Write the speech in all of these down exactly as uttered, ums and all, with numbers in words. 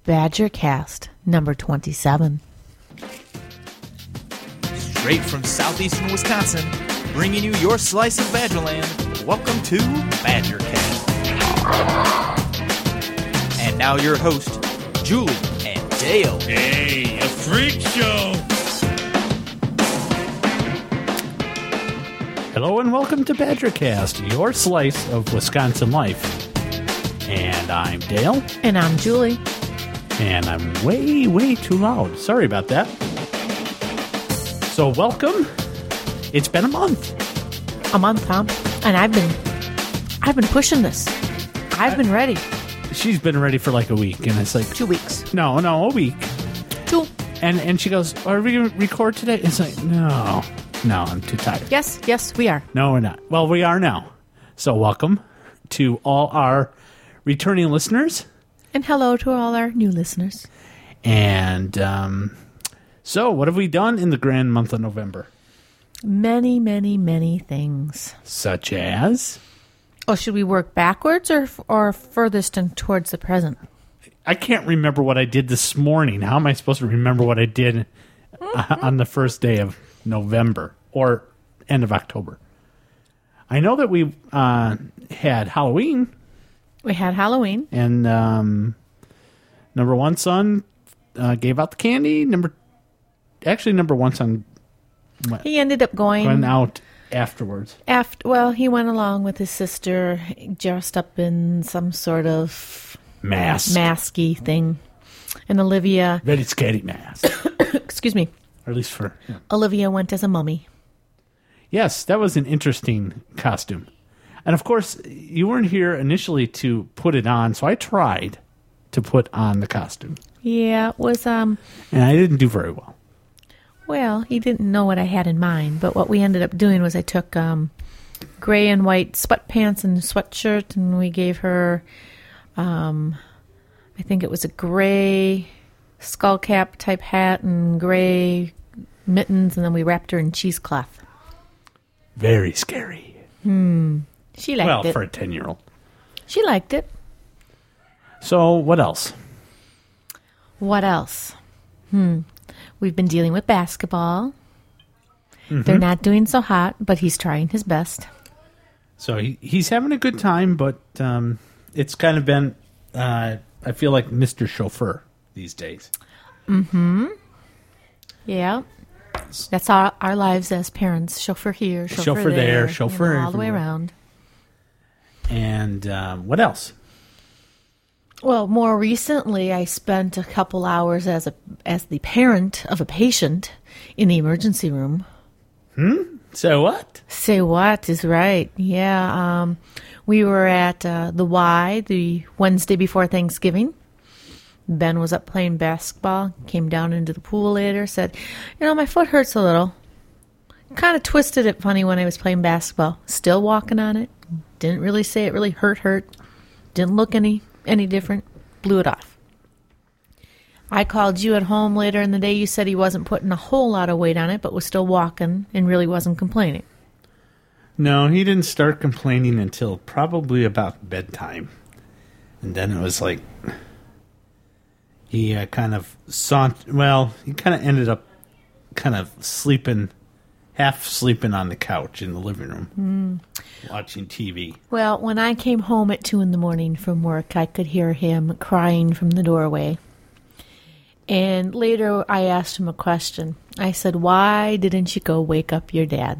Badgercast number twenty-seven. Straight from southeastern Wisconsin, bringing you your slice of Badgerland, welcome to Badgercast. And now your host, Julie and Dale. Hey, a freak show! Hello and welcome to Badgercast, your slice of Wisconsin life. And I'm Dale. And I'm Julie. And I'm way, way too loud. Sorry about that. So welcome. It's been a month. A month, huh? And I've been, I've been pushing this. I've been ready. She's been ready for like a week, and it's like Two weeks. no, no, a week. Two. And and she goes, "Are we gonna record today?" It's like, no, no, I'm too tired. Yes, yes, we are. No, we're not. Well, we are now. So welcome to all our returning listeners. And hello to all our new listeners. And um, so, what have we done in the grand month of November? Many, many, many things. Such as? Oh, should we work backwards or or furthest and towards the present? I can't remember what I did this morning. How am I supposed to remember what I did uh, on the first day of November or end of October? I know that we uh, had Halloween. We had Halloween. And um, number one son uh, gave out the candy. Number Actually, number one son went, He ended up going went out afterwards. after. Well, he went along with his sister, dressed up in some sort of Mask. masky thing. And Olivia, Very scary mask. excuse me, Or at least for... Yeah. Olivia went as a mummy. Yes, that was an interesting costume. And of course, you weren't here initially to put it on, so I tried to put on the costume. Yeah, it was, um, And I didn't do very well. well, he didn't know what I had in mind, but what we ended up doing was I took um, gray and white sweatpants and sweatshirt, and we gave her, um, I think it was a gray skull cap type hat and gray mittens, and then we wrapped her in cheesecloth. Very scary. She liked Well, it. for a ten-year-old. She liked it. So, what else? What else? Hmm. We've been dealing with basketball. They're not doing so hot, but he's trying his best. So, he, he's having a good time, but um, it's kind of been, uh, I feel like Mister Chauffeur these days. Yeah. That's our, our lives as parents. Chauffeur here, chauffeur, Chauffeur there, there, chauffeur you know, all the way everywhere. around. And um, what else? Well, more recently, I spent a couple hours as a as the parent of a patient in the emergency room. So what? Say what is right. Yeah. Um, we were at uh, the Y the Wednesday before Thanksgiving. Ben was up playing basketball, came down into the pool later, said, you know, my foot hurts a little. Kind of twisted it funny when I was playing basketball. Still walking on it. Didn't really say it really hurt, hurt. Didn't look any, any different. Blew it off. I called you at home later in the day. You said he wasn't putting a whole lot of weight on it, but was still walking and really wasn't complaining. No, he didn't start complaining until probably about bedtime. And then it was like... He uh, kind of saw... Well, he kind of ended up kind of sleeping... Half sleeping on the couch in the living room. Mm. Watching T V. Well, when I came home at two in the morning from work, I could hear him crying from the doorway. And later I asked him a question. I said, why didn't you go wake up your dad?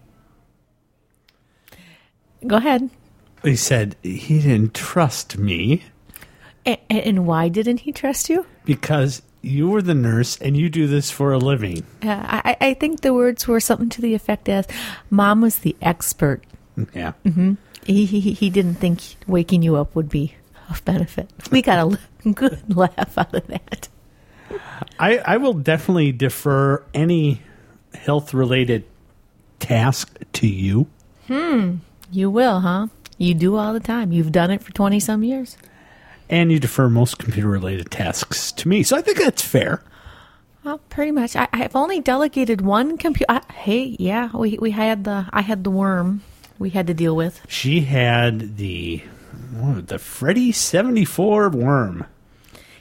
Go ahead. He said he didn't trust me. A- and why didn't he trust you? Because you were the nurse and you do this for a living. Uh, I, I think the words were something to the effect as, Mom was the expert. Yeah. Mm-hmm. He, he, he didn't think waking you up would be of benefit. We got a good laugh out of that. I, I will definitely defer any health-related task to you. Hmm. You will, huh? You do all the time. You've done it for twenty-some years. And you defer most computer-related tasks to me. So I think that's fair. Well, pretty much. I, I've only delegated one computer. Hey, yeah, we we had the I had the worm we had to deal with. She had the what, the Freddy seventy-four worm.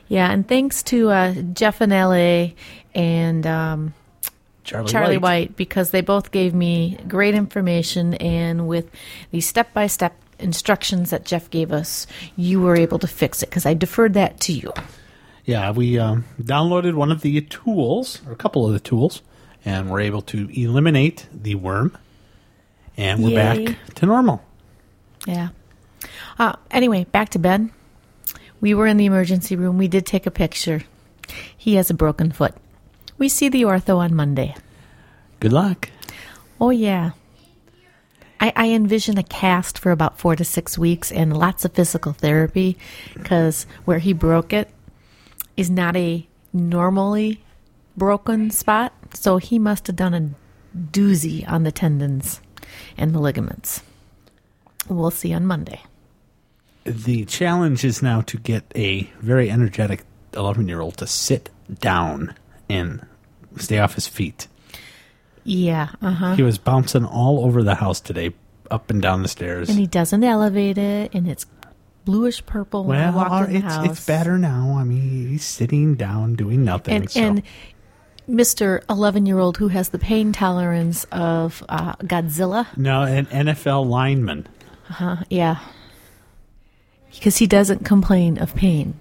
Yeah, and thanks to uh, Jeff in L A and um, Charlie, Charlie White. White, because they both gave me great information, and with the step-by-step instructions that Jeff gave us, you were able to fix it, because I deferred that to you. Yeah, we um, downloaded one of the tools, or a couple of the tools, and we're able to eliminate the worm, and we're Yay. back to normal. Yeah. Uh, anyway, back to Ben. We were in the emergency room. We did take a picture. He has a broken foot. We see the ortho on Monday. Good luck. Oh, yeah. I, I envision a cast for about four to six weeks and lots of physical therapy, because where he broke it is not a normally broken spot, so he must have done a doozy on the tendons and the ligaments. We'll see on Monday. The challenge is now to get a very energetic eleven-year-old to sit down and stay off his feet. Yeah, uh-huh. He was bouncing all over the house today, up and down the stairs. And he doesn't elevate it, and it's bluish purple when I well, walk in the it's, house. it's better now. I mean, he's sitting down doing nothing. And, so. and Mister eleven-year-old who has the pain tolerance of uh, Godzilla. No, an N F L lineman. Uh, yeah. Because he doesn't complain of pain.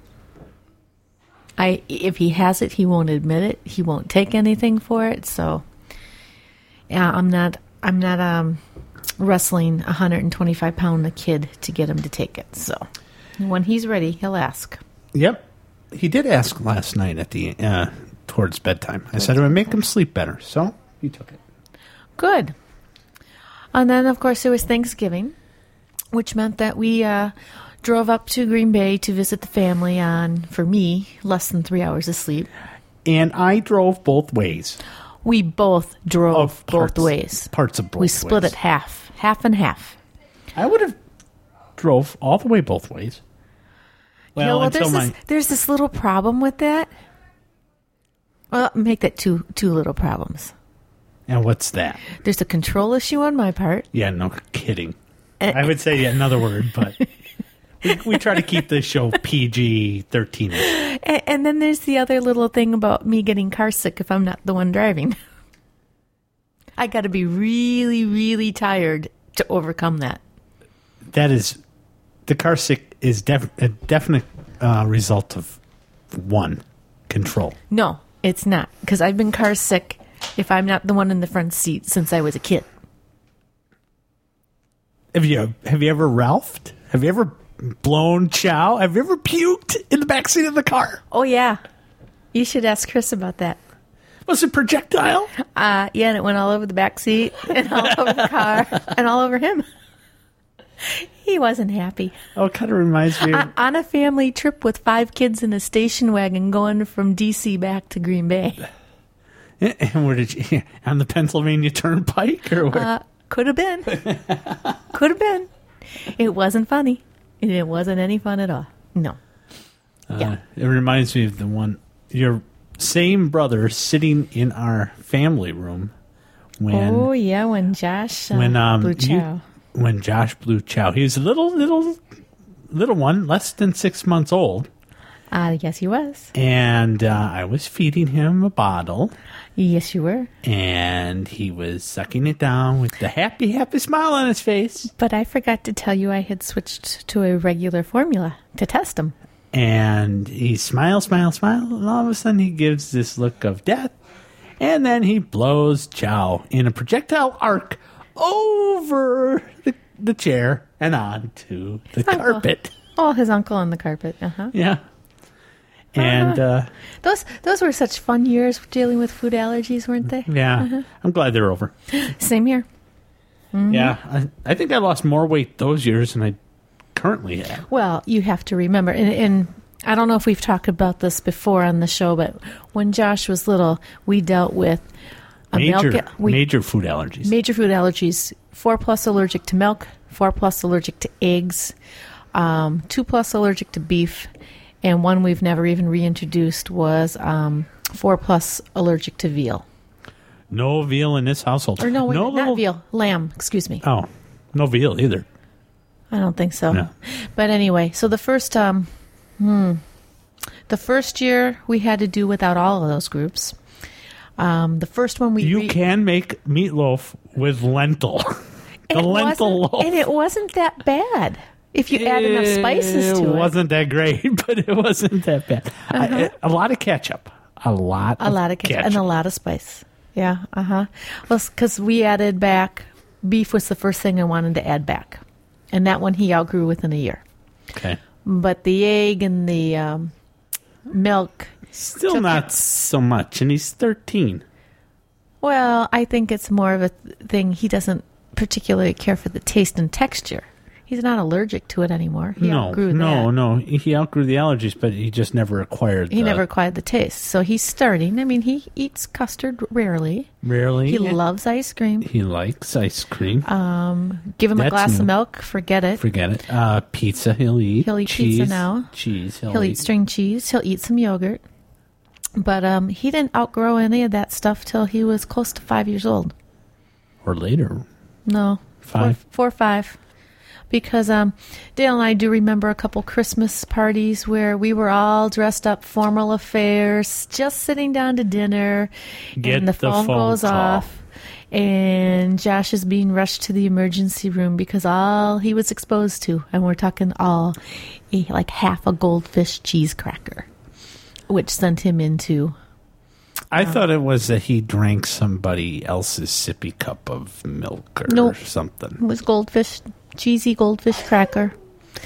I if he has it, he won't admit it. He won't take anything for it. So, yeah, I'm not. I'm not um, wrestling a one hundred twenty-five pound kid to get him to take it. So, when he's ready, he'll ask. Yep, he did ask last night at the uh, towards bedtime. I said it would make him sleep better, so he took it. Good. And then, of course, it was Thanksgiving, which meant that we uh, drove up to Green Bay to visit the family on, for me, less than three hours of sleep. And I drove both ways. We both drove Of parts- both ways. Parts of both We split ways. it half, half and half. I would have drove all the way both ways. Well, You know, well, until there's my this, there's this little problem with that. Well, make that two two little problems. and what's that? There's a control issue on my part. Yeah, no kidding. Eh. I would say another word, but we, we try to keep this show P G thirteen. And, and then there's the other little thing about me getting car sick if I'm not the one driving. I got to be really, really tired to overcome that. That is, the car sick is def, a definite uh, result of one, control. No, it's not. Because I've been car sick if I'm not the one in the front seat since I was a kid. Have you have you ever Ralphed? Have you ever blown chow? Have you ever puked in the backseat of the car? Oh, yeah. You should ask Chris about that. Was it projectile? Uh, yeah, and it went all over the back seat and all over the car and all over him. He wasn't happy. Oh, it kind of reminds me of... On, on a family trip with five kids in a station wagon going from D C back to Green Bay. And where did you... On the Pennsylvania Turnpike? Or where? Uh, could have been. Could have been. It wasn't funny. It wasn't any fun at all. No. Yeah. Uh, it reminds me of the one... Your same brother sitting in our family room when... Oh, yeah, when Josh uh, when um blew you- chow. when Josh blew chow. He was a little, little, little one, less than six months old. Uh, yes, he was. And uh, I was feeding him a bottle, Yes, you were. and he was sucking it down with the happy, happy smile on his face. But I forgot to tell you I had switched to a regular formula to test him. And he smiles, smiles, smiles, and all of a sudden he gives this look of death, and then he blows chow in a projectile arc over the, the chair and onto the uncle. carpet. Oh, his uncle on the carpet. Uh-huh. Yeah. And, uh, Those those were such fun years dealing with food allergies, weren't they? yeah, I'm glad they're over. Same here. Yeah, I, I think I lost more weight those years than I currently have. Well, you have to remember, and, and I don't know if we've talked about this before on the show, but when Josh was little, we dealt with a Major, milk, we, major food allergies. major food allergies. Four plus allergic to milk, four plus allergic to eggs, um, two plus allergic to beef, and one we've never even reintroduced was um, four plus allergic to veal. No veal in this household. Or no, wait, no not little- veal, lamb. Excuse me. Oh, no veal either. I don't think so. No. But anyway, so the first um, hmm, the The first year we had to do without all of those groups. Um, the first one we You re- can make meatloaf with lentil. the and it lentil wasn't- loaf. and it wasn't that bad if you add enough spices to It it. wasn't that great, but it wasn't that bad. I, a lot of ketchup. A lot. A lot of ketchup, and a lot of spice. Yeah, uh huh. Well, because we added back beef was the first thing I wanted to add back, and that one he outgrew within a year. Okay. But the egg and the um, milk, Still took not it- so much, and he's thirteen. well, I think it's more of a th- thing. He doesn't particularly care for the taste and texture. He's not allergic to it anymore. He no, outgrew no, that. no. He outgrew the allergies, but he just never acquired. He the, never acquired the taste, so he's starting. I mean, he eats custard rarely. rarely. He loves ice cream. He likes ice cream. Um, give him a That's glass new. of milk, forget it. Forget it. Uh, pizza. He'll eat. He'll eat cheese, pizza now. Cheese. He'll, He'll eat string cheese. He'll eat some yogurt. But um, he didn't outgrow any of that stuff till he was close to five years old. or later. No, Five? four, four or five. Because um, Dale and I do remember a couple Christmas parties where we were all dressed up, formal affairs, just sitting down to dinner, Get and the, the phone, phone goes call. off, and Josh is being rushed to the emergency room because all he was exposed to, and we're talking all, a, like half a goldfish cheese cracker, which sent him into. I thought it was that he drank somebody else's sippy cup of milk or Nope. something. It was goldfish, cheesy goldfish cracker.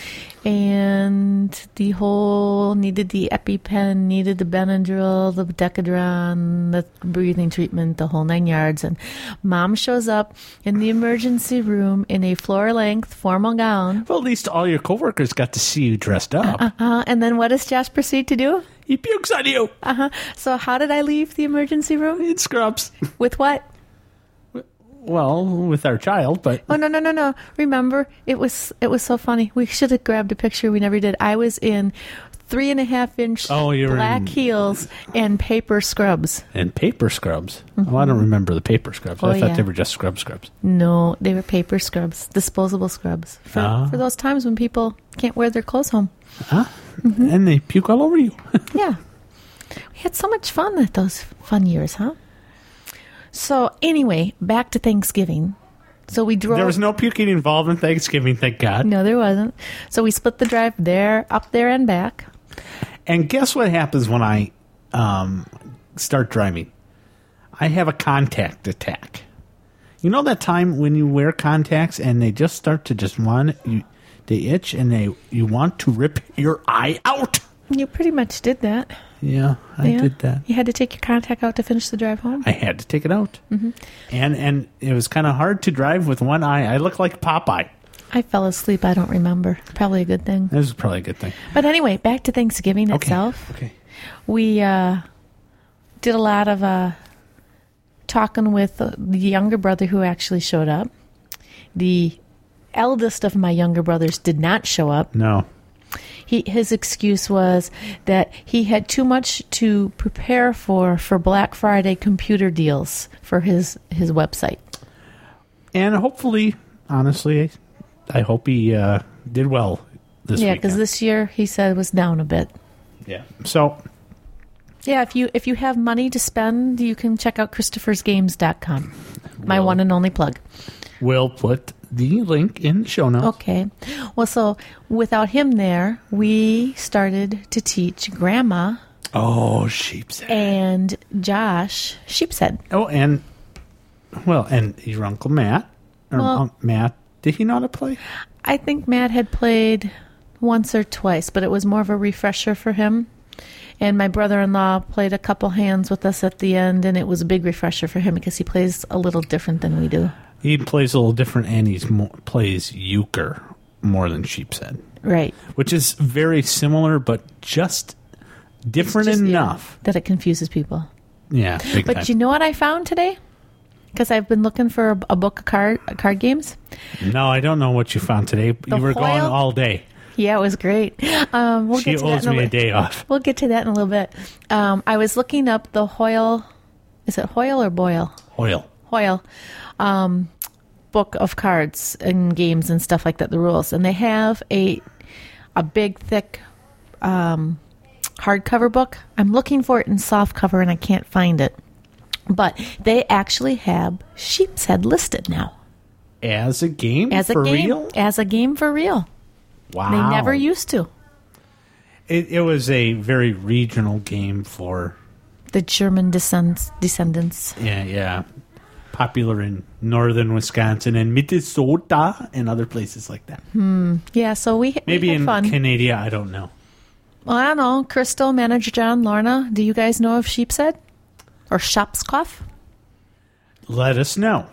And the whole needed the EpiPen, needed the Benadryl, the Decadron, the breathing treatment, the whole nine yards. And Mom shows up in the emergency room in a floor-length formal gown. Well, at least all your coworkers got to see you dressed up. Uh, and then what does Josh proceed to do? He pukes on you Uh-huh. So how did I leave the emergency room? in scrubs. With what? Well, with our child, but Oh no no no no! Remember, it was it was so funny. We should have grabbed a picture. We never did. I was in three and a half inch Oh, you were black in- heels and paper scrubs. and paper scrubs. Oh, I don't remember the paper scrubs. Oh, I thought yeah. they were just scrub scrubs. No, they were paper scrubs, disposable scrubs for Ah. for those times when people can't wear their clothes home. And they puke all over you. Yeah, we had so much fun at those fun years, huh? So anyway, back to Thanksgiving. So we drove. There was no puking involved in Thanksgiving, thank God. No, there wasn't. So we split the drive there, up there, and back. And guess what happens when I um, start driving? I have a contact attack. You know that time when you wear contacts and they just start to just want you, they itch and they you want to rip your eye out. You pretty much did that. Yeah, I Yeah. did that. You had to take your contact out to finish the drive home? I had to take it out, mm-hmm. and and it was kind of hard to drive with one eye. I look like Popeye. I fell asleep. I don't remember. Probably a good thing. This is probably a good thing. But anyway, back to Thanksgiving Okay. itself. Okay. We uh, did a lot of uh, talking with uh, the younger brother who actually showed up. The eldest of my younger brothers did not show up. No. He, his excuse was that he had too much to prepare for for Black Friday computer deals for his, his website. And hopefully, honestly, I hope he uh, did well this Yeah, weekend. because this year he said was down a bit. Yeah. So Yeah, if you if you have money to spend, you can check out christophers games dot com. My Well- one and only plug. we'll put the link in the show notes. Okay. Well, so without him there, we started to teach Grandma Oh, sheepshead. and Josh Sheepshead. Oh, and well, and your uncle Matt, or Well- um, Matt, did he know how to play? I think Matt had played once or twice, but it was more of a refresher for him. And my brother-in-law played a couple hands with us at the end, and it was a big refresher for him because he plays a little different than we do. He plays a little different, and he plays euchre more than sheepshead, Right. which is very similar, but just different Just, yeah, enough. that it confuses people. Yeah, big But time. you know what I found today? Because I've been looking for a, a book of card card games. No, I don't know what you found today. The You were gone Hoyle- all day. Yeah, it was great. Um, we'll She get to owes that in me a li- day off. We'll get to that in a little bit. Um, I was looking up the Hoyle. Is it Hoyle or Boyle? Hoyle. Hoyle. Um, book of cards and games and stuff like that. The rules, and they have a a big thick um, hardcover book. I'm looking for it in softcover and I can't find it. But they actually have Sheep's Head listed now. As a game As a for game, real? As a game for real. Wow. They never used to. It, it was a very regional game for... The German descend- descendants. Yeah, yeah. Popular in northern Wisconsin and Minnesota and other places like that. Yeah, so we, Maybe we had in fun. Canada, I don't know. Well, I don't know. Crystal, Manager John, Lorna, do you guys know of Sheep's Head? Or Schopskopf? Let us know.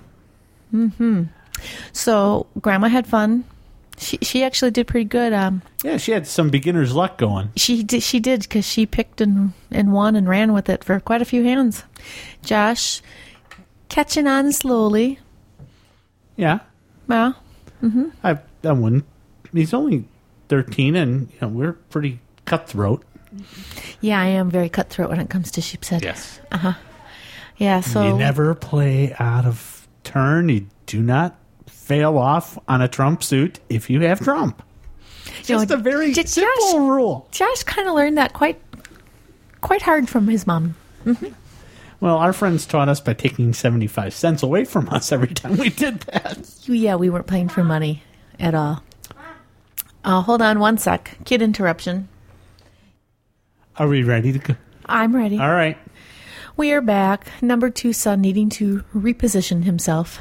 So Grandma had fun. She she actually did pretty good. Um, Yeah, she had some beginner's luck going. she did she did because she picked and and won and ran with it for quite a few hands. Josh catching on slowly. Yeah, Well, I I wouldn't. He's only thirteen, and you know we're pretty cutthroat. yeah, I am very cutthroat when it comes to Sheep's Head. Yes. Yeah, so You never play out of turn. You do not fail off on a trump suit if you have trump. You know, Just a very J- simple Josh- rule. Josh kind of learned that quite quite hard from his mom. Well, our friends taught us by taking seventy-five cents away from us every time we did that. Yeah, we weren't playing for money at all. Uh, hold on one sec. Kid interruption. Are we ready to go? I'm ready. All right. We are back. Number two son needing to reposition himself.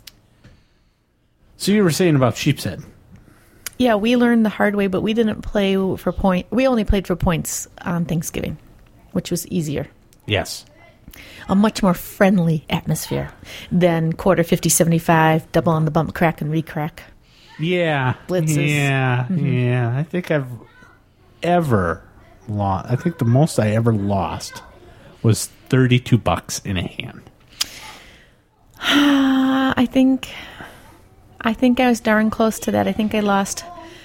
So you were saying about Sheep's Head. Yeah, we learned the hard way, but we didn't play for point. We only played for points on Thanksgiving, which was easier. Yes. A much more friendly atmosphere than quarter, fifty, seventy-five, double on the bump, crack and recrack. Yeah. Blitzes. Yeah. Yeah. I think I've ever lost. I think the most I ever lost was thirty-two bucks in a hand. Uh, I think, I think I was darn close to that. I think I lost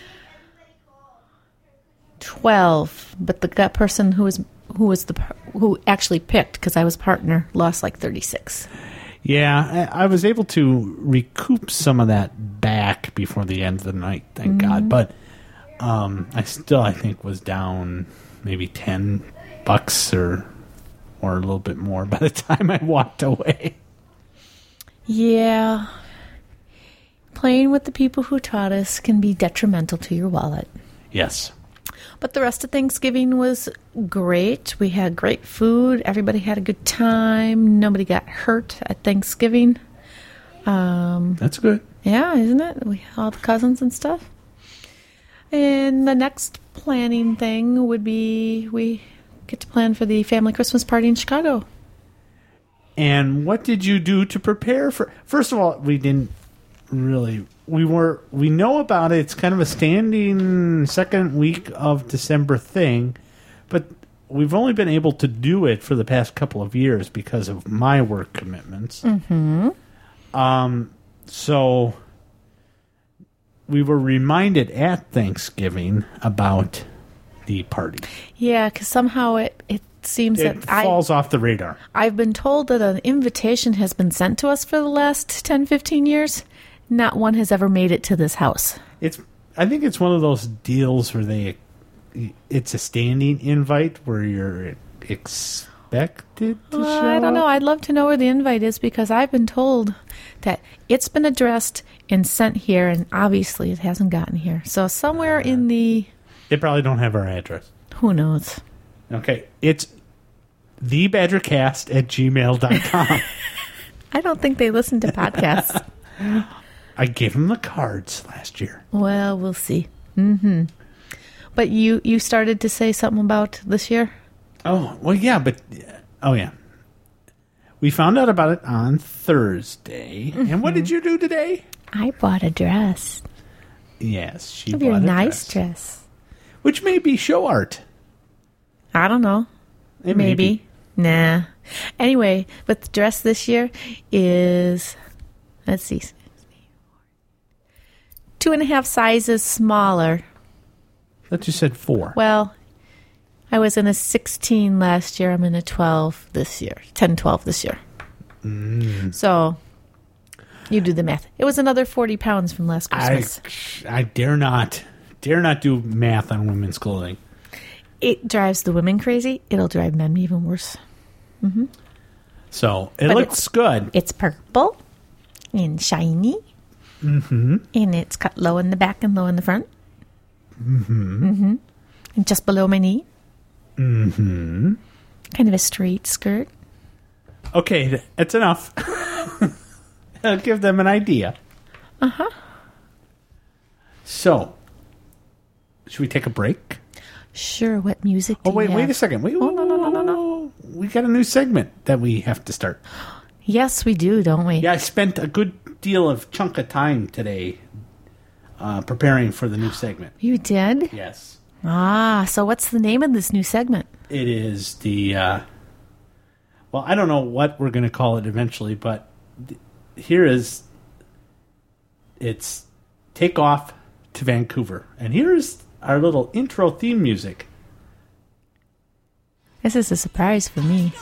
twelve, but the gut person who was who was the par- who actually picked, because I was partner, lost like thirty-six. Yeah, I, I was able to recoup some of that back before the end of the night, thank God. But um, I still, I think, was down maybe ten bucks or or a little bit more by the time I walked away. Yeah. Playing with the people who taught us can be detrimental to your wallet. Yes. But the rest of Thanksgiving was great. We had great food. Everybody had a good time. Nobody got hurt at Thanksgiving. Um, That's good. yeah, isn't it? We all the cousins and stuff. And the next planning thing would be we get to plan for the family Christmas party in Chicago. And what did you do to prepare for? First of all, we didn't really. We were. We know about it. It's kind of a standing second week of December thing, but we've only been able to do it for the past couple of years because of my work commitments. Mm-hmm. Um. So we were reminded at Thanksgiving about the party. Yeah, because somehow it, it seems It that I, falls off the radar. I've been told that an invitation has been sent to us for the last ten, fifteen years. Not one has ever made it to this house. It's. I think it's one of those deals where they. It's a standing invite where you're expected to Uh, show I don't know. up. I'd love to know where the invite is because I've been told that it's been addressed and sent here, and obviously it hasn't gotten here. So somewhere in the, They probably don't have our address. who knows? Okay, it's thebadgercast at gmail dot com. I don't think they listen to podcasts. I gave them the cards last year. Well, we'll see. Mm-hmm. But you, you started to say something about this year? Oh, well, yeah, but... Oh, yeah. We found out about it on Thursday. Mm-hmm. And what did you do today? I bought a dress. Yes, she A bought very a nice dress. dress. Which may be show art. I don't know. It may Maybe. be. Nah. Anyway, but the dress this year is, let's see, two and a half sizes smaller. That you said four. Well, I was in a sixteen last year. I'm in a twelve this year. ten, twelve this year. Mm. So, you do the math. It was another forty pounds from last I, Christmas. I dare not, dare not do math on women's clothing. It drives the women crazy. It'll drive men even worse. So it But looks it's- good. It's purple and shiny. Mm-hmm. And it's cut low in the back and low in the front. Mm-hmm. Mm-hmm. And just below my knee. Mm-hmm. Kind of a straight skirt. Okay, th- that's enough. I'll give them an idea. Uh-huh. So, should we take a break? Sure, what music do Oh, wait, you wait have? a second. Wait, Oh, no, no, no, no, no. We got a new segment that we have to start. Yes, we do, don't we? Yeah, I spent a good deal of chunk of time today uh, preparing for the new segment. You did? Yes. Ah, so what's the name of this new segment? It is the, uh, well, I don't know what we're going to call it eventually, but th- here is, it's Take Off to Vancouver. And here's our little intro theme music. This is a surprise for me.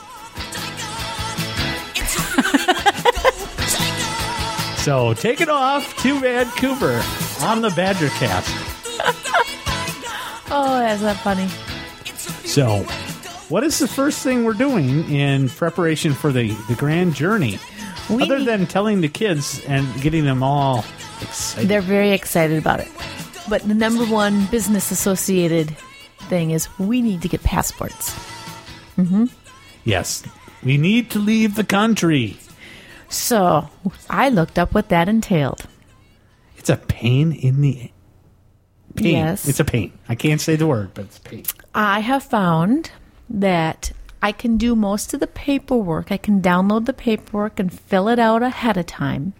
So take it off to Vancouver on the Badgercast. Oh, that's not funny. So, what is the first thing we're doing in preparation for the, the grand journey? We Other need- than telling the kids and getting them all excited. They're very excited about it. But the number one business associated thing is we need to get passports. Yes, we need to leave the country. So I looked up what that entailed. It's a pain in the... Pain. Yes. It's a pain. I can't say the word, but it's a pain. I have found that I can do most of the paperwork. I can download the paperwork and fill it out ahead of time.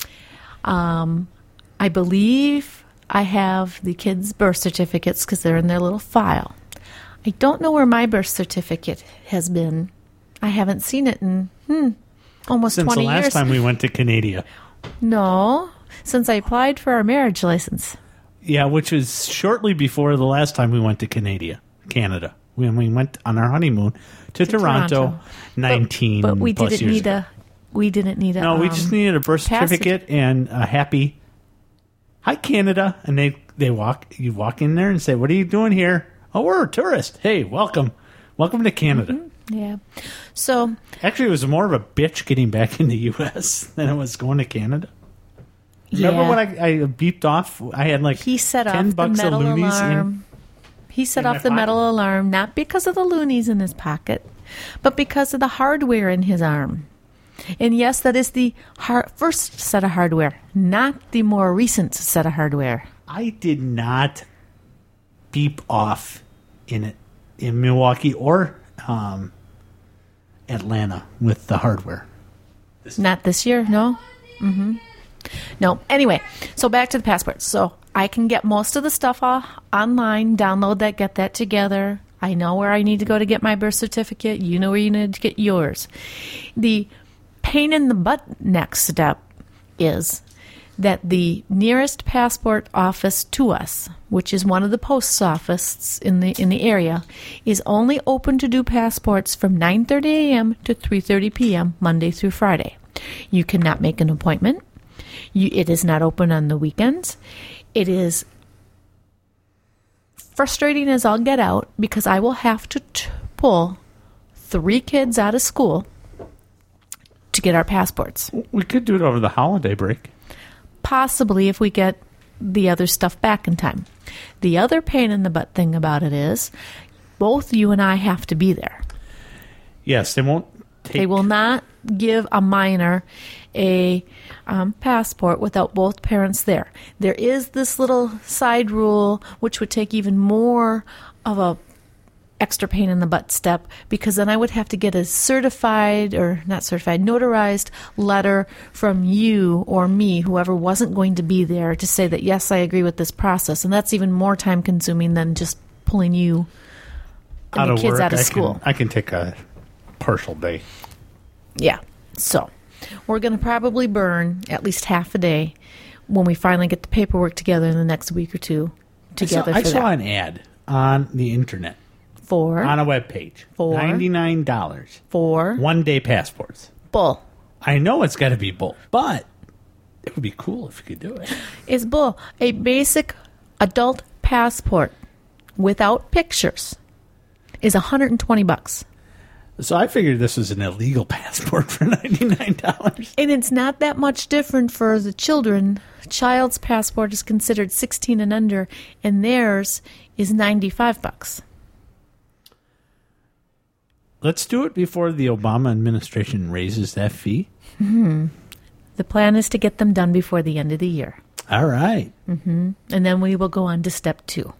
Um, I believe I have the kids' birth certificates because they're in their little file. I don't know where my birth certificate has been. I haven't seen it in hmm, almost Since twenty the last years. time we went to Canada. No, since I applied for our marriage license. Yeah, which was shortly before the last time we went to Canada. Canada. When we went on our honeymoon to, To Toronto, Toronto. nineteen But we plus didn't years need ago. a. We didn't need a. No, we um, just needed a birth passage. certificate and a happy "Hi Canada," and they they walk. You walk in there and say, "What are you doing here?" "Oh, we're a tourist. Hey, welcome, welcome to Canada." Mm-hmm. Yeah. So Actually, it was more of a bitch getting back in the U S than it was going to Canada. Remember yeah. when I, I beeped off? I had like He set ten off the bucks of metal loonies alarm. He set in my off the pocket. metal alarm not because of the loonies in his pocket, but because of the hardware in his arm. And yes, that is the har- first set of hardware, not the more recent set of hardware. I did not beep off in it in Milwaukee or um, Atlanta with the hardware. Not this year, no? Mm-hmm. No. Anyway, so back to the passports. So I can get most of the stuff uh, online, download that, get that together. I know where I need to go to get my birth certificate. You know where you need to get yours. The pain in the butt next step is that the nearest passport office to us, which is one of the post offices in the in the area, is only open to do passports from nine thirty a.m. to three thirty p.m. Monday through Friday. You cannot make an appointment. You, it is not open on the weekends. It is frustrating as all get out because I will have to t- pull three kids out of school to get our passports. We could do it over the holiday break. Possibly if we get the other stuff back in time. The other pain in the butt thing about it is both you and I have to be there. Yes, they won't take... They will not give a minor a um, passport without both parents there. There is this little side rule which would take even more of a extra pain in the butt step, because then I would have to get a certified, or not certified, notarized letter from you or me, whoever wasn't going to be there, to say that yes, I agree with this process. And that's even more time consuming than just pulling you and out the of kids work, out of I school. Can, I can take a partial day. Yeah. So we're going to probably burn at least half a day when we finally get the paperwork together in the next week or two together I saw, I for saw that. an ad on the internet For, on a web page. For? ninety-nine dollars. for One day passports. bull. I know it's got to be bull, but it would be cool if you could do it. It's bull. A basic adult passport without pictures is one hundred twenty bucks. So I figured this was an illegal passport for ninety-nine dollars. And it's not that much different for the children. Child's passport is considered sixteen and under, and theirs is ninety-five bucks. Let's do it before the Obama administration raises that fee. Mm-hmm. The plan is to get them done before the end of the year. All right. Mm-hmm. And then we will go on to step two.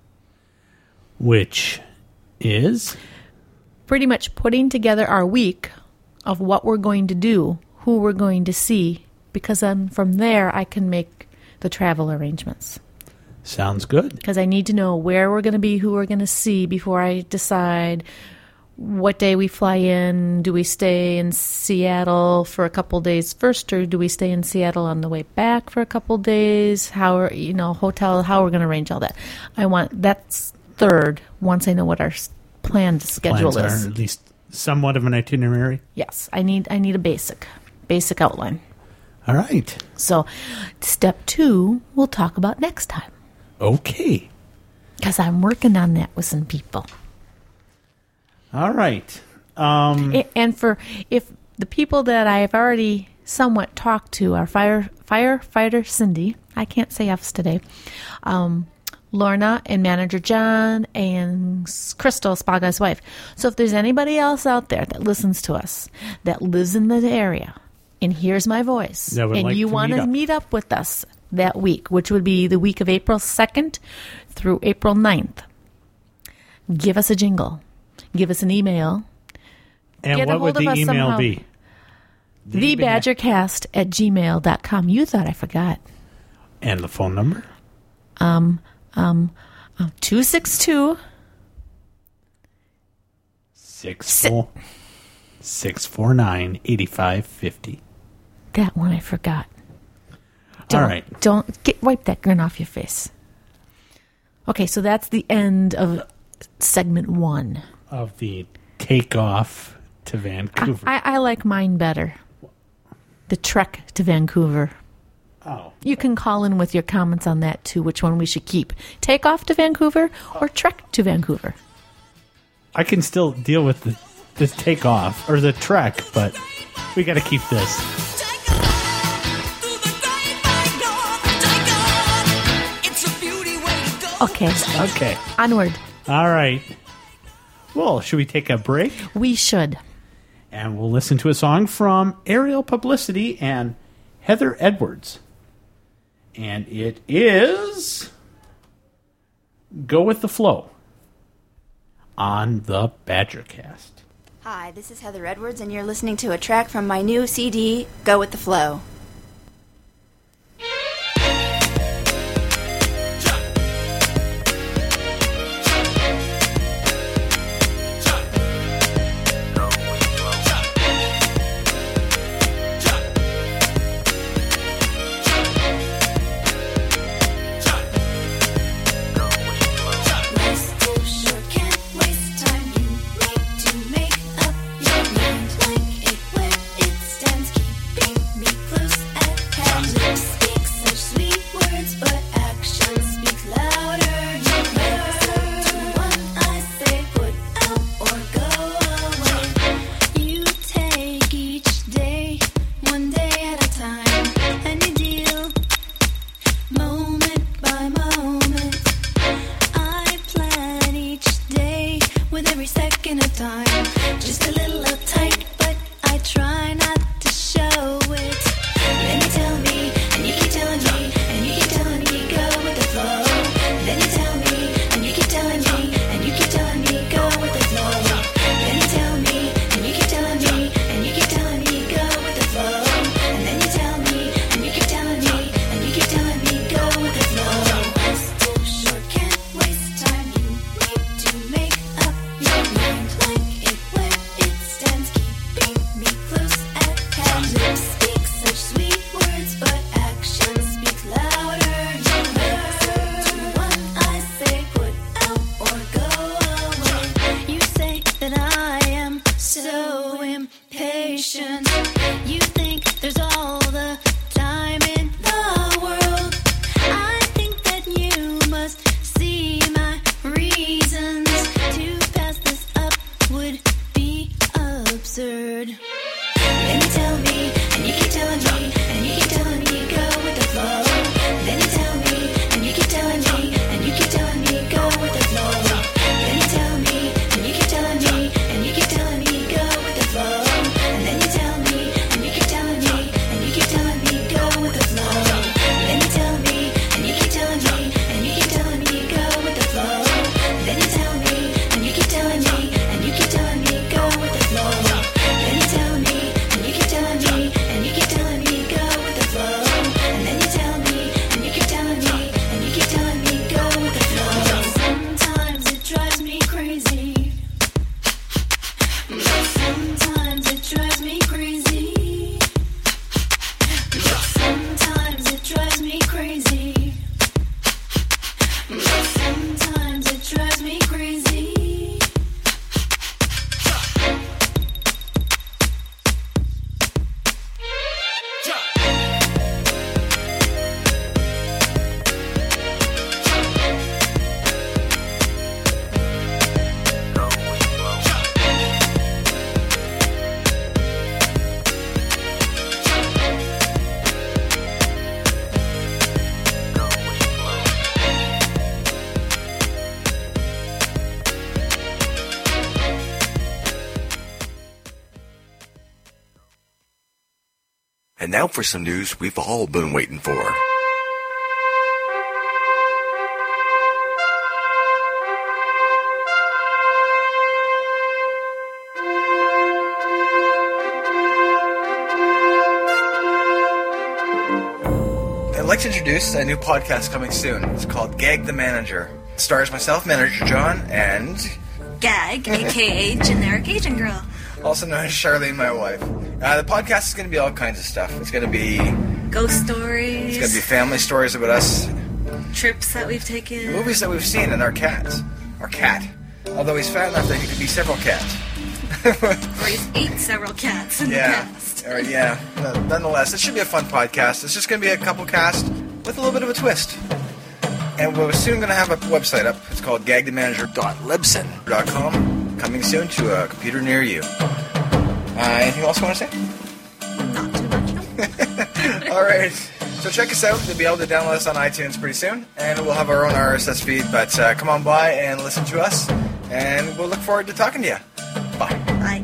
Which is? Pretty much putting together our week of what we're going to do, who we're going to see, because then from there I can make the travel arrangements. Sounds good. Because I need to know where we're going to be, who we're going to see before I decide what day we fly in. Do we stay in Seattle for a couple days first, or do we stay in Seattle on the way back for a couple days? How are, you know, hotel, how we're going to arrange all that. I want, that's third, once I know what our planned schedule Plans is. Are at least somewhat of an itinerary. Yes, I need, I need a basic, basic outline. All right. So step two, we'll talk about next time. Okay. Because I'm working on that with some people. All right. Um, and for if the people that I've already somewhat talked to are fire firefighter Cindy, I can't say F's today, um, Lorna and manager John and Crystal, Spa Guy's wife. So if there's anybody else out there that listens to us, that lives in the area, and hears my voice, and like you want to meet up with us that week, which would be the week of April second through April ninth, give us a jingle. Give us an email. And Get what would the email somehow. be? the badger cast at gmail dot com. You thought I forgot. And the phone number? Um, um, uh, two six two Six four six four nine eighty five fifty. That one I forgot. Don't, All right. Don't get wipe that grin off your face. Okay, so that's the end of segment one. Of the takeoff to Vancouver. I, I, I like mine better. The trek to Vancouver. Oh. You can call in with your comments on that too, which one we should keep. Take off to Vancouver or trek to Vancouver? I can still deal with the, the takeoff or the trek, but we got to keep this. Okay. Okay. Onward. All right. Well, should we take a break? We should. And we'll listen to a song from Aerial Publicity and Heather Edwards. And it is Go With the Flow on the Badgercast. Hi, this is Heather Edwards, and you're listening to a track from my new C D, Go With the Flow. See my reasons to pass this would be absurd. Then you tell me, and you keep telling me, and you keep telling me, go with the flow. Then you tell me, and you keep telling me, and you keep telling me, go with the flow. Then you tell me, and you keep telling me, and you keep telling me, go with the flow. And then you tell me, and you keep telling me, and you keep telling me, go with the flow. Then you tell me, and you keep telling me, and you keep telling me, go with the flow. Then you tell me, and you keep telling me, and you keep telling me, go with the flow. Then you tell me, and you keep telling me, and you keep telling me, go with the flow. And then you tell me, and you keep telling me, and you keep telling me, go with the flow. Sometimes it drives me crazy. But sometimes it drives me crazy. But sometimes it drives me crazy. But sometimes it drives me crazy. And now for some news we've all been waiting for. I'd like to introduce a new podcast coming soon. It's called Gag the Manager. It stars myself, Manager John, and Gag, aka Generic Asian Girl. also known as Charlene, my wife. Uh, the podcast is going to be all kinds of stuff. It's going to be Ghost stories. it's going to be family stories about us, Trips that we've taken. movies that we've seen, and our cats. Our cat. Although he's fat enough that he could be several cats. Or he's ate several cats in Yeah. the past. Or, yeah. No, nonetheless, it should be a fun podcast. It's just going to be a couple casts with a little bit of a twist. And we're soon going to have a website up. It's called gag the manager dot libsyn dot com. Coming soon to a computer near you. Uh, anything else you want to say? Not too much, no. All right. So check us out. You'll be able to download us on iTunes pretty soon. And we'll have our own R S S feed. But uh, come on by and listen to us. And we'll look forward to talking to you. Bye. Bye.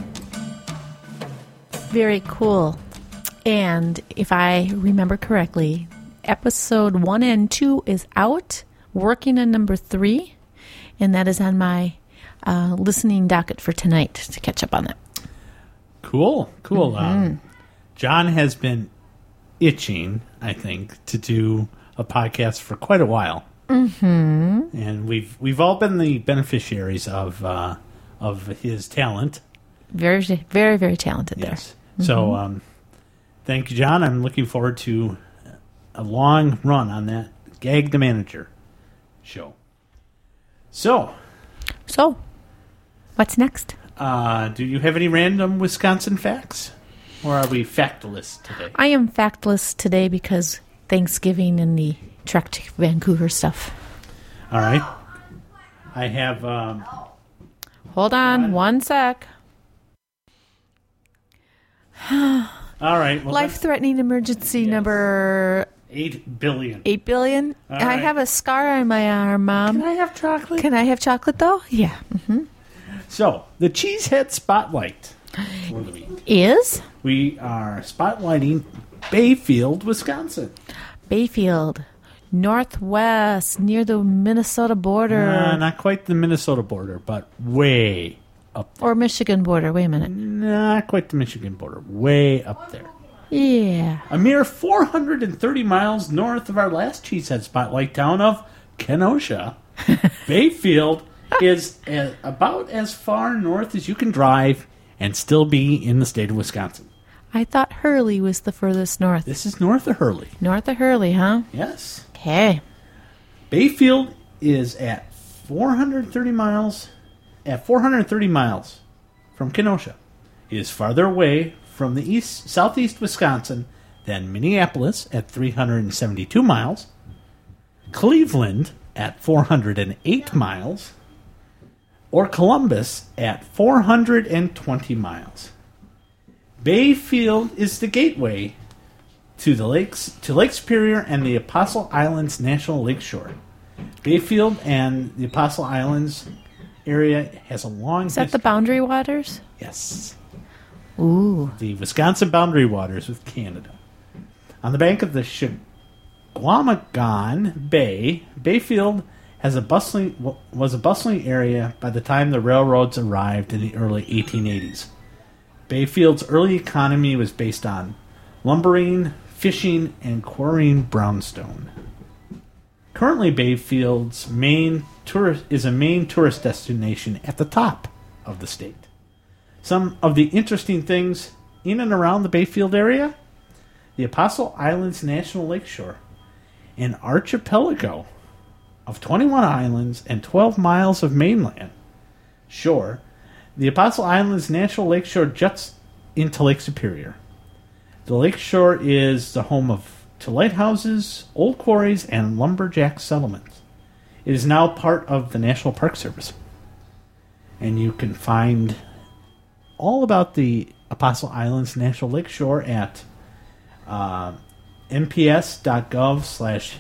Very cool. And if I remember correctly, episode one and two is out, working on number three, and that is on my uh, listening docket for tonight to catch up on that. Cool, cool. Um, John has been itching, I think, to do a podcast for quite a while, mm-hmm. and we've we've all been the beneficiaries of uh, of his talent. Very, very, very talented there. Yes. So, um, thank you, John. I'm looking forward to a long run on that Gag the Manager show. So, So, what's next? uh, do you have any random Wisconsin facts? Or are we factless today? I am factless today because Thanksgiving and the trek to Vancouver stuff. All right. I have... Um, Hold on, one sec. all right. Well, Life-threatening emergency Yes. number eight billion. eight billion. All I right. have a scar on my arm, Mom. Can I have chocolate? Can I have chocolate, though? Yeah. So, the Cheesehead Spotlight for the week. Is We are spotlighting Bayfield, Wisconsin. Bayfield, northwest, near the Minnesota border. Uh, not quite the Minnesota border, but way up there. Or Michigan border. Wait a minute. Not quite the Michigan border. Way up there. Yeah. A mere four hundred thirty miles north of our last Cheesehead Spotlight town of Kenosha, Bayfield is a, about as far north as you can drive and still be in the state of Wisconsin. I thought Hurley was the furthest north. This is north of Hurley. North of Hurley, huh? Yes. Okay. Bayfield is at four hundred thirty miles. At four hundred thirty miles from Kenosha, it is farther away from the east southeast Wisconsin than Minneapolis at three hundred seventy-two miles, Cleveland at four hundred eight miles, or Columbus at four hundred twenty miles. Bayfield is the gateway to the lakes to Lake Superior and the Apostle Islands National Lakeshore. Bayfield and the Apostle Islands area has a long Is that the history. Boundary Waters? Yes. Ooh. The Wisconsin boundary waters with Canada. On the bank of the Chequamegon Bay, Bayfield has a bustling was a bustling area by the time the railroads arrived in the early eighteen eighties. Bayfield's early economy was based on lumbering, fishing, and quarrying brownstone. Currently, Bayfield's main tourist is a main tourist destination at the top of the state. Some of the interesting things in and around the Bayfield area: the Apostle Islands National Lakeshore, an archipelago of twenty-one islands and twelve miles of mainland shore. The Apostle Islands National Lakeshore juts into Lake Superior. The lakeshore is the home of to lighthouses, old quarries, and lumberjack settlements. It is now part of the National Park Service. And you can find all about the Apostle Islands National Lakeshore at uh, nps.gov slash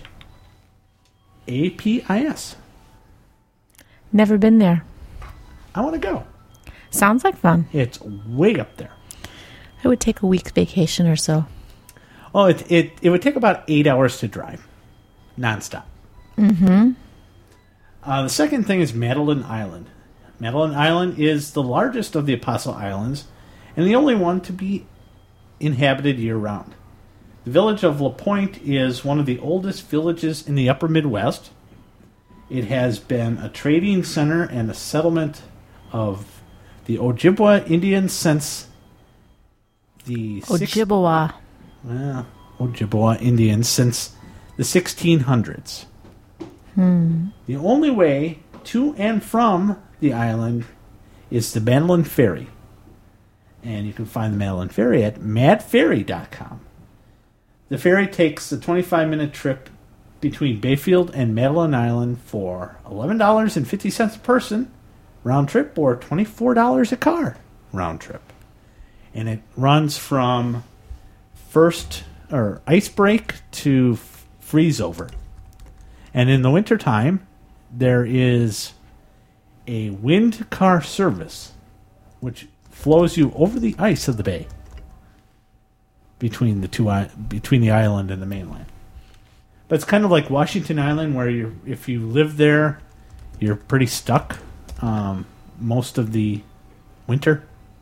APIS. Never been there. I want to go. Sounds like fun. It's way up there. I would take a week's vacation or so. Oh, it it, it would take about eight hours to drive, nonstop. Mm-hmm. Uh, the second thing is Madeline Island. Madeline Island is the largest of the Apostle Islands and the only one to be inhabited year-round. The village of La Pointe is one of the oldest villages in the upper Midwest. It has been a trading center and a settlement of the Ojibwa Indians since the six- Ojibwa. well, Ojibwa Indians since the sixteen hundreds. Hmm. The only way to and from the island is the Madeline Ferry. And you can find the Madeline Ferry at mad ferry dot com. The ferry takes a twenty-five minute trip between Bayfield and Madeline Island for eleven dollars and fifty cents a person round trip, or twenty-four dollars a car round trip. And it runs from first or ice break to f- freeze over. And in the wintertime, there is a wind car service which flows you over the ice of the bay between the two i- between the island and the mainland. But it's kind of like Washington Island, where you if you live there, you're pretty stuck um, most of the winter.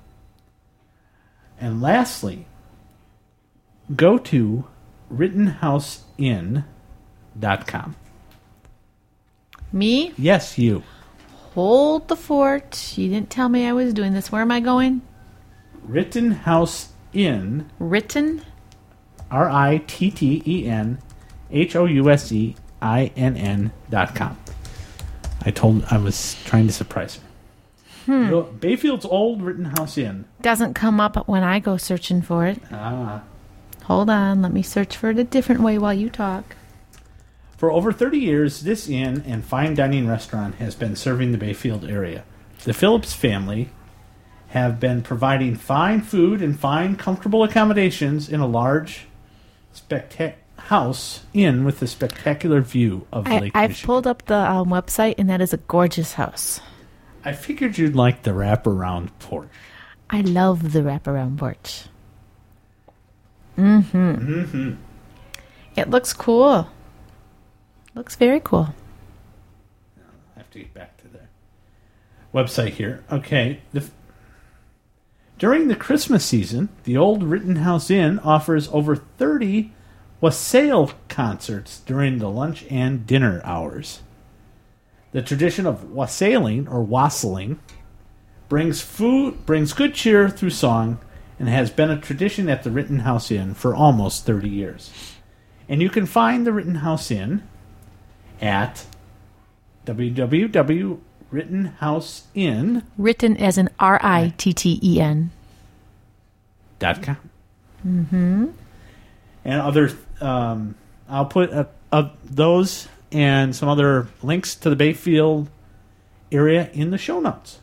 And lastly, go to rittenhouse inn dot com. Me? Yes, you. Hold the fort. You didn't tell me I was doing this. Where am I going? Rittenhouse Inn. Written? R I T T E N H O U S E I N N dot com. I told I was trying to surprise her. Hmm. You know, Bayfield's old Rittenhouse Inn. Doesn't come up when I go searching for it. Ah. Hold on. Let me search for it a different way while you talk. For over thirty years, this inn and fine dining restaurant has been serving the Bayfield area. The Phillips family have been providing fine food and fine, comfortable accommodations in a large spectac- house inn with a spectacular view of I, Lake I've Michigan. pulled up the um, website, and that is a gorgeous house. I figured you'd like the wraparound porch. I love the wraparound porch. Mm-hmm. Mm-hmm. It looks cool. Looks very cool. I have to get back to the website here. Okay. The, during the Christmas season, the old Rittenhouse Inn offers over thirty wassail concerts during the lunch and dinner hours. The tradition of wassailing, or wassailing, brings food, brings good cheer through song, and has been a tradition at the Rittenhouse Inn for almost thirty years. And you can find the Rittenhouse Inn at w w w dot rittenhouse inn Written as an R I T T E N. dot com. Mm-hmm. And other, um, I'll put uh, uh, those and some other links to the Bayfield area in the show notes.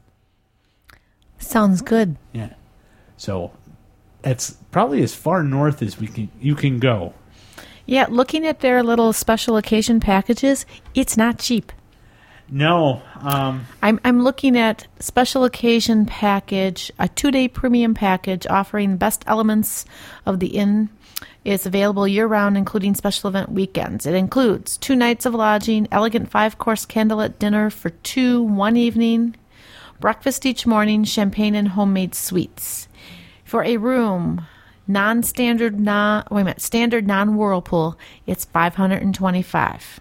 Sounds good. Yeah. So it's probably as far north as we can you can go. Yeah, looking at their little special occasion packages, it's not cheap. No. Um, I'm I'm looking at special occasion package, a two-day premium package offering the best elements of the inn. It's available year-round, including special event weekends. It includes two nights of lodging, elegant five-course candlelit dinner for two one evening, breakfast each morning, champagne and homemade sweets. For a room, non-standard, non wait a minute, standard non-whirlpool, it's five hundred twenty-five.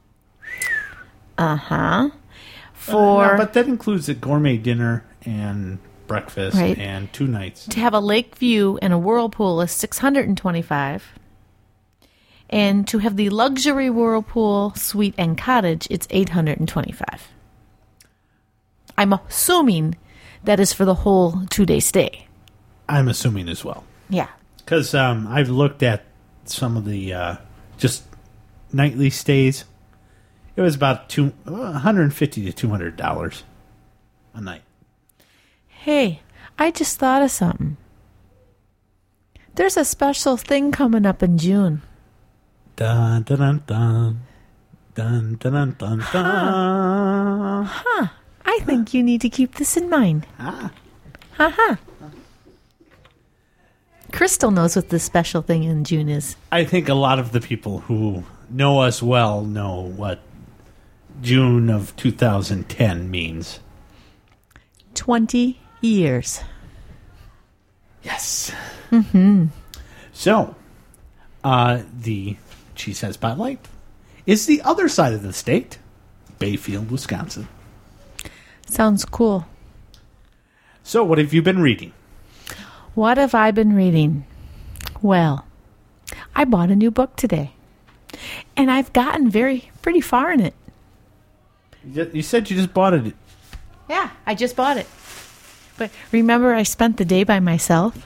Uh huh. For uh, no, but that includes a gourmet dinner and breakfast Right. and two nights. to have a lake view and a whirlpool is six hundred twenty-five. And to have the luxury whirlpool, suite, and cottage, it's eight hundred twenty-five. I'm assuming that is for the whole two-day stay. I'm assuming as well. Yeah. Because um, I've looked at some of the uh, just nightly stays. It was about two, one hundred fifty to two hundred dollars a night. Hey, I just thought of something. There's a special thing coming up in June. Dun dun dun dun dun dun dun dun. dun. Huh. I think you need to keep this in mind. Ah. Ha-ha. Crystal knows what this special thing in June is. I think a lot of the people who know us well know what June of two thousand ten means. Twenty years. Yes. Mm-hmm. So, uh, the Cheesehead Spotlight is the other side of the state, Bayfield, Wisconsin. Sounds cool. So, what have you been reading? What have I been reading? Well, I bought a new book today. And I've gotten very, pretty far in it. You said you just bought it. Yeah, I just bought it. But remember, I spent the day by myself,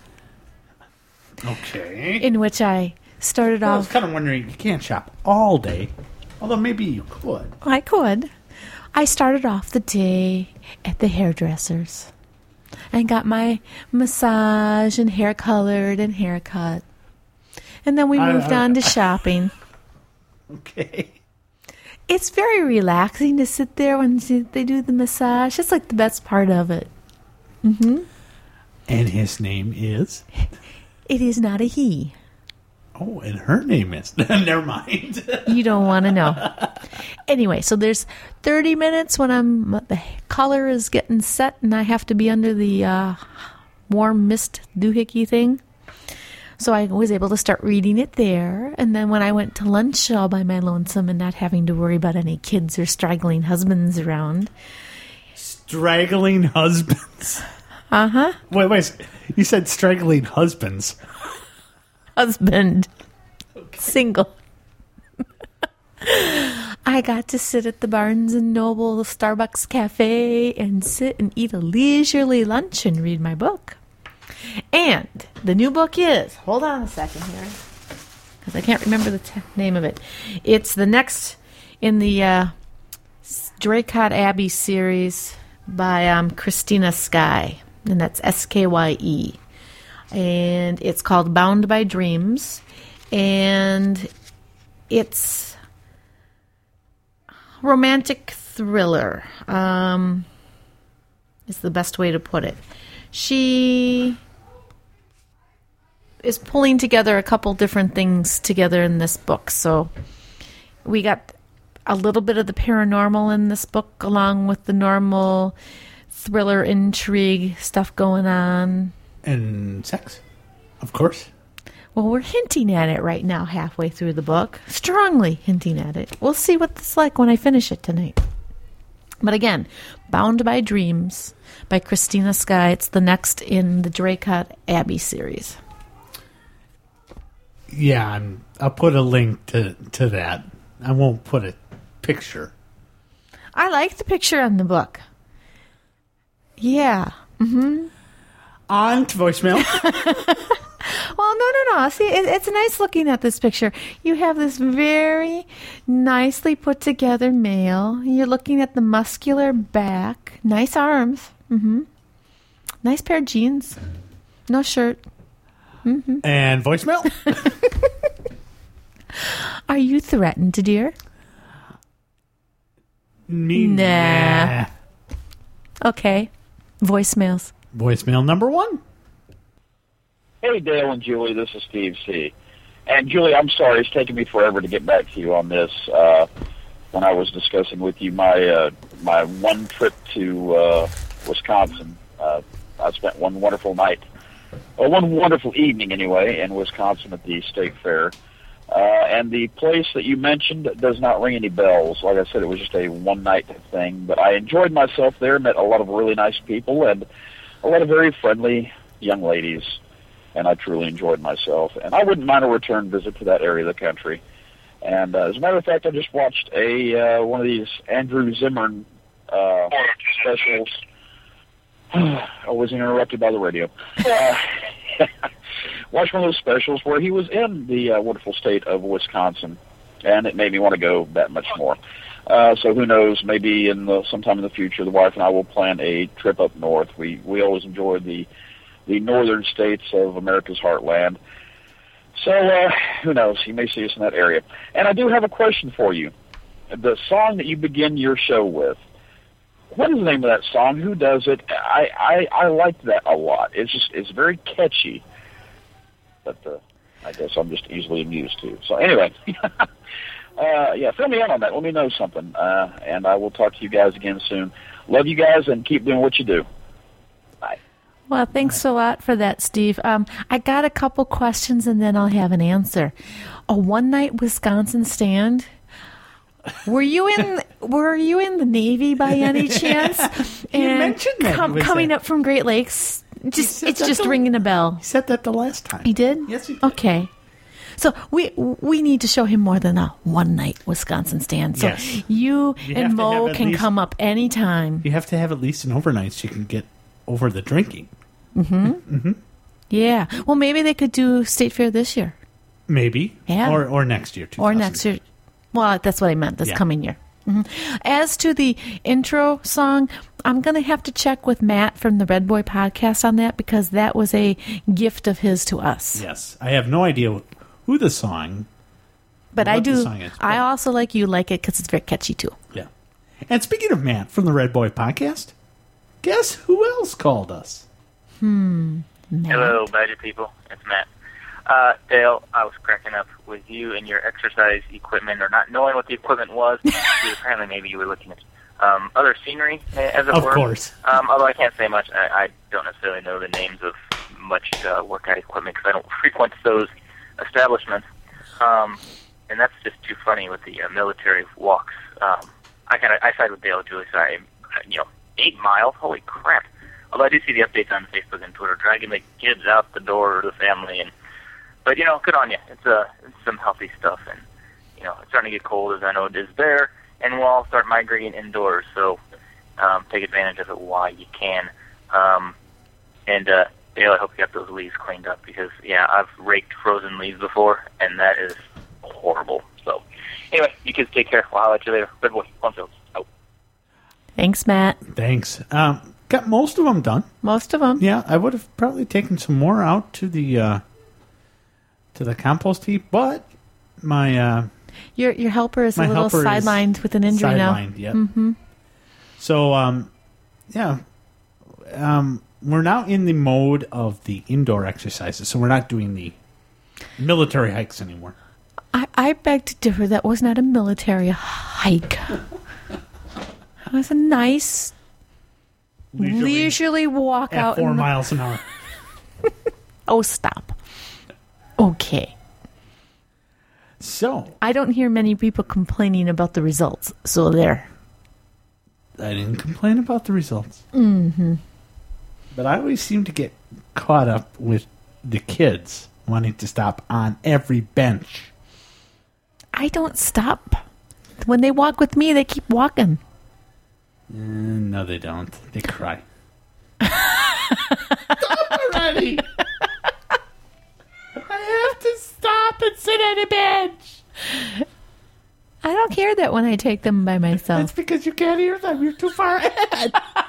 Okay. in which I started Well, I was off. kind of wondering, you can't shop all day. Although maybe you could. I could. I started off the day at the hairdresser's and got my massage and hair colored and haircut. And then we I- moved I- on to shopping. Okay. It's very relaxing to sit there when they do the massage. It's like the best part of it. And his name is? It is not a he. Oh, and her name is? Never mind. You don't want to know. Anyway, so there's thirty minutes when I'm the color is getting set and I have to be under the uh, warm mist doohickey thing. So I was able to start reading it there. And then when I went to lunch all by my lonesome and not having to worry about any kids or straggling husbands around. Straggling husbands. Uh-huh. Wait, wait. You said straggling husbands. Husband. Single. I got to sit at the Barnes and Noble Starbucks Cafe and sit and eat a leisurely lunch and read my book. And the new book is, hold on a second here, because I can't remember the t- name of it. It's the next in the uh, Draycott Abbey series by um, Christina Sky, and that's S K Y E. And it's called Bound by Dreams, and it's romantic thriller. Um, is the best way to put it. She is pulling together a couple different things together in this book. So we got a little bit of the paranormal in this book, along with the normal thriller intrigue stuff going on. And sex, of course. Well, we're hinting at it right now, halfway through the book. Strongly hinting at it. We'll see what it's like when I finish it tonight. But again, Bound by Dreams by Christina Sky. It's the next in the Draycott Abbey series. Yeah, I'm, I'll put a link to, to that. I won't put a picture. I like the picture on the book. Yeah. On to voicemail. Well, Well, no, no, no. See, it, it's nice looking at this picture. You have this very nicely put together male. You're looking at the muscular back. Nice arms. Mm-hmm. Nice pair of jeans. No shirt. Mm-hmm. And voicemail? Are you threatened, dear? Me, Nah. nah. Okay. Voicemails. Voicemail number one. Hey, Dale and Julie, this is Steve C. And Julie, I'm sorry, it's taken me forever to get back to you on this. Uh, when I was discussing with you my uh, my one trip to uh, Wisconsin, uh, I spent one wonderful night, or one wonderful evening anyway, in Wisconsin at the State Fair. Uh, and the place that you mentioned does not ring any bells. Like I said, it was just a one-night thing. But I enjoyed myself there, met a lot of really nice people, and a lot of very friendly young ladies. And I truly enjoyed myself. And I wouldn't mind a return visit to that area of the country. And uh, as a matter of fact, I just watched a uh, one of these Andrew Zimmern uh, specials. I was interrupted by the radio. Uh, watched one of those specials where he was in the uh, wonderful state of Wisconsin, and it made me want to go that much more. Uh, so who knows? Maybe in the, sometime in the future, the wife and I will plan a trip up north. We we always enjoyed the the northern states of America's heartland. So uh, who knows? You may see us in that area. And I do have a question for you. The song that you begin your show with, what is the name of that song? Who does it? I, I, I like that a lot. It's just it's very catchy. But uh, I guess I'm just easily amused too. So anyway, uh, yeah, fill me in on that. Let me know something, uh, and I will talk to you guys again soon. Love you guys, and keep doing what you do. Bye. Well, thanks a lot for that, Steve. Um, I got a couple questions, and then I'll have an answer. A one-night Wisconsin stand. Were you in? Were you in the Navy by any chance? You And mentioned that. com- Was coming that- up from Great Lakes. Just said it's that just the- ringing a bell. He said that the last time. He did? Yes, he did. Okay. So we we need to show him more than a one night Wisconsin stand. So Yes. you, You have and to Mo have at can least- come up anytime. You have to have at least an overnight so you can get over the drinking. Yeah. Well, maybe they could do State Fair this year Maybe. Yeah. Or or next year. or next year. Well, that's what I meant. This Yeah. coming year. hmm As to the intro song, I'm going to have to check with Matt from the Red Boy podcast on that because that was a gift of his to us. Yes. I have no idea who the song. But I what the do. song is, I but- also like you like it because it's very catchy too. Yeah. And speaking of Matt from the Red Boy podcast, guess who else called us? Hello, Badger people. It's Matt. Uh, Dale, I was cracking up with you and your exercise equipment, or not knowing what the equipment was. Apparently, maybe you were looking at um, other scenery, as it Of were. course. Um, although I can't say much. I, I don't necessarily know the names of much uh, workout equipment because I don't frequent those establishments. Um, and that's just too funny with the uh, military walks. Um, I kind of I side with Dale, Julie. So I, you know, eight miles. Holy crap! Although I do see the updates on Facebook and Twitter, dragging the kids out the door or the family, and but you know, good on you. It's uh, it's some healthy stuff, and you know, it's starting to get cold as I know it is there, and we'll all start migrating indoors. So um, take advantage of it while you can. Um, and uh, Dale, I hope you got those leaves cleaned up because yeah, I've raked frozen leaves before, and that is horrible. So anyway, you kids take care. We'll holler at you later. Good boy. One fields. Out. Thanks, Matt. Thanks. Um, got most of them done. Most of them. Yeah, I would have probably taken some more out to the uh, to the compost heap, but my uh, Your your helper is my a little helper is sidelined with an injury sidelined, now. Yep. Mm-hmm. So, um, yeah, um, we're now in the mode of the indoor exercises. So we're not doing the military hikes anymore. I, I beg to differ. That was not a military hike. It was a nice, Leisurely leisurely walk at out. four in the- miles an hour. Oh, stop. Okay. So I don't hear many people complaining about the results. So there. I didn't complain about the results. Mm-hmm. But I always seem to get caught up with the kids wanting to stop on every bench. I don't stop. When they walk with me, they keep walking. Uh, no, they don't. They cry. Stop already! it when I take them by That's myself. because you can't hear them. You're too far ahead.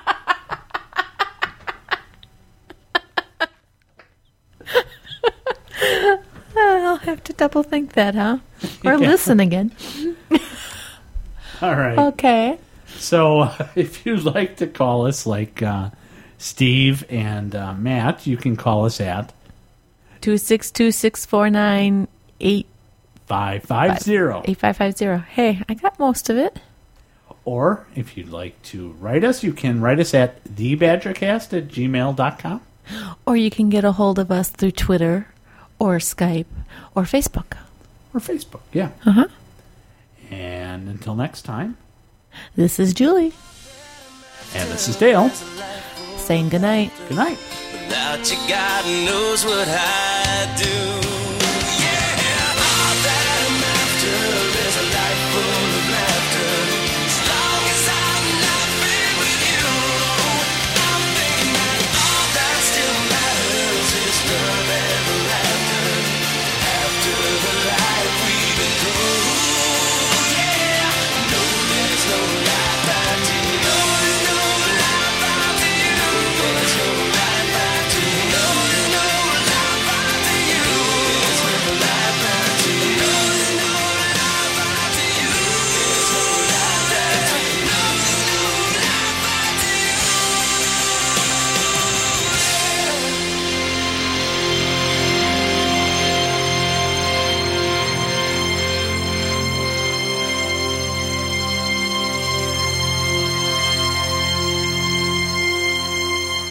I'll have to double think that, huh? Or Yeah. listen again. All right. Okay. So uh, if you'd like to call us like uh, Steve and uh, Matt, you can call us at two six two, six four nine, eight five five zero. eight five five zero. Hey, I got most of it. Or if you'd like to write us, you can write us at the badger cast at gmail dot com. Or you can get a hold of us through Twitter or Skype or Facebook. Or Facebook, yeah. Uh-huh. And until next time, This is Julie and this is Dale. saying goodnight. Good night. Without you, God knows what I'd do.